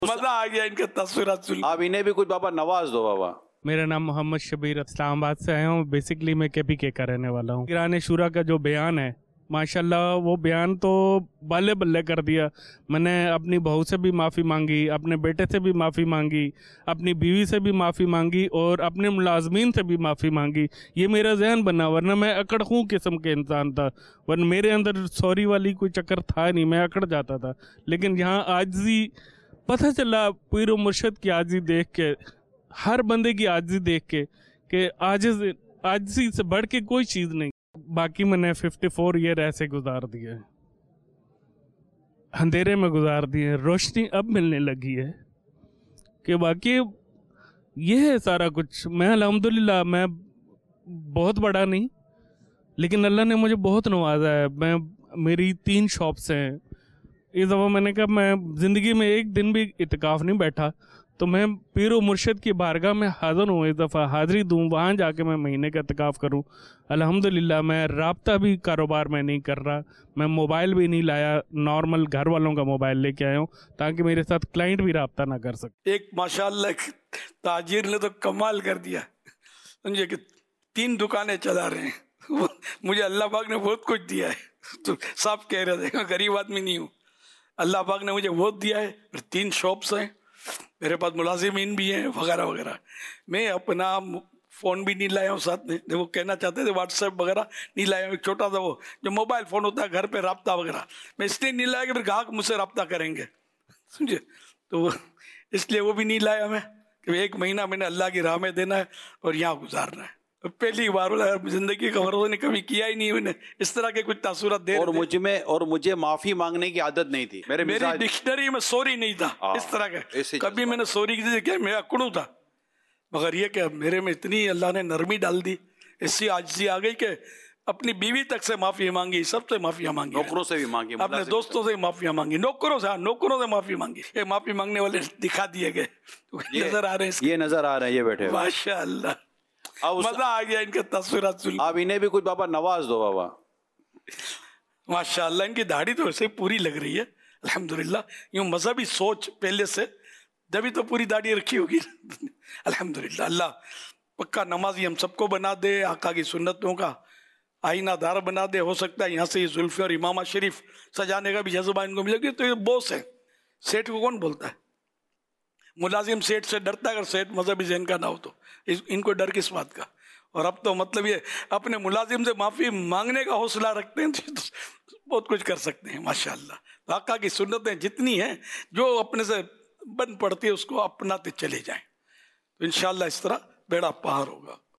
मजा आ गया इनके तस्वीरात सुन। आप इन्हें भी कुछ बाबा नवाज दो बाबा। मेरा नाम मोहम्मद शबीर इस्लामाबाद से आया हूँ। बेसिकली मैं KPK का रहने वाला हूँ। ईरान शुरा का जो बयान है माशाल्लाह, वो बयान तो बल्ले बल्ले कर दिया। मैंने अपनी बहू से भी माफ़ी मांगी, अपने बेटे से भी माफ़ी मांगी, अपनी बीवी से भी माफ़ी मांगी और अपने मुलाजमीन से भी माफ़ी मांगी। ये मेरा जहन बना, वरना मैं अकड़खूँ किस्म के इंसान था। वरना मेरे अंदर सॉरी वाली कोई चक्कर था नहीं, मैं अकड़ जाता था। लेकिन यहाँ आजिज़ी पता चला, पीर व मुर्शिद की आजिज़ी देख के, हर बंदे की आजिज़ी देख के कि आजिज़ी से बढ़ के कोई चीज़ नहीं। बाकी मैंने 54 ईयर ऐसे गुजार दिए, अंधेरे में गुजार दिए। रोशनी अब मिलने लगी है कि बाकी ये है सारा कुछ। मैं अल्हम्दुलिल्लाह, मैं बहुत बड़ा नहीं, लेकिन अल्लाह ने मुझे बहुत नवाजा है। मेरी 3 शॉप्स हैं। इस दफ़ा मैंने कहा मैं ज़िंदगी में एक दिन भी इत्काफ़ नहीं बैठा, तो मैं पीर व मुर्शिद की बारगाह में हाज़िर हूँ। इस दफ़ा हाज़िरी दूँ, वहाँ जाके मैं महीने का इत्काफ़ करूँ। अल्हम्दुलिल्लाह मैं राब्ता भी कारोबार में नहीं कर रहा, मैं मोबाइल भी नहीं लाया, नॉर्मल घर वालों का मोबाइल लेके आया हूँ ताकि मेरे साथ क्लाइंट भी राब्ता ना कर सके। एक माशाल्लाह ताजिर ने तो कमाल कर दिया, समझे कि 3 दुकानें चला रहे हैं। मुझे अल्लाह पाक ने बहुत कुछ दिया है, तो सब कह रहे थे गरीब आदमी नहीं हूँ। अल्लाह पाक ने मुझे बहुत दिया है, फिर 3 शॉप्स हैं, मेरे पास मुलाजिमीन भी हैं वगैरह वगैरह। मैं अपना फ़ोन भी नहीं लाया हूँ साथ में, वो कहना चाहते थे व्हाट्सएप वगैरह नहीं लाया हूँ। एक छोटा सा वो जो मोबाइल फ़ोन होता है घर पे रब्ता वगैरह, मैं इसलिए नहीं लाया कि फिर ग्राहक मुझसे रब्ता करेंगे, समझे। तो इसलिए वो भी नहीं लाया मैं कि 1 महीना मैंने अल्लाह की राह में देना है और यहाँ गुजारना है। पहली बार बोला, जिंदगी का भरोसा ने कभी किया ही नहीं मैंने इस तरह के कुछ तासुरात दे। और मुझे माफी मांगने की आदत नहीं थी। मेरी डिक्शनरी में सॉरी नहीं था इस तरह का, कभी मैंने सॉरी की क्या, मैं अकड़ू था। मगर ये क्या मेरे में इतनी अल्लाह ने नरमी डाल दी, ऐसी आजिज़ी आ गई कि अपनी बीवी तक से माफी मांगी, सबसे माफिया मांगी, नौकरों से भी मांगी, अपने दोस्तों से माफिया मांगी, नौकरों से माफी मांगी। ये माफी मांगने वाले दिखा दिए गए, नजर आ रहे हैं, ये नजर आ रहे हैं, ये बैठे माशाअल्लाह। मजा आ गया इनके तस्वीरात सुन। आप इन्हें भी कुछ बाबा नवाज दो बाबा। माशाअल्लाह इनकी दाढ़ी तो वैसे पूरी लग रही है अल्हम्दुलिल्लाह। यूँ मजहबी सोच पहले से, जब तो पूरी दाढ़ी रखी होगी। अल्हम्दुलिल्लाह, अल्लाह पक्का नमाजी हम सबको बना दे, आका की सुन्नतों का आईनादार बना दे। हो सकता है यहाँ से ये जुल्फ़े और इमामा शरीफ सजाने का भी जज्बा इनको मिलेगी। तो ये बॉस है, सेठ को कौन बोलता है? मुलाजिम सेठ से डरता है, अगर सेठ मजहबी ज़हन का ना हो तो। इनको डर किस बात का? और अब तो मतलब ये अपने मुलाजिम से माफ़ी मांगने का हौसला रखते हैं, तो बहुत कुछ कर सकते हैं माशाअल्लाह। आका की सुन्नतें जितनी हैं, जो अपने से बन पड़ती है उसको अपनाते चले जाएं, तो इंशाअल्लाह इस तरह बेड़ा पार होगा।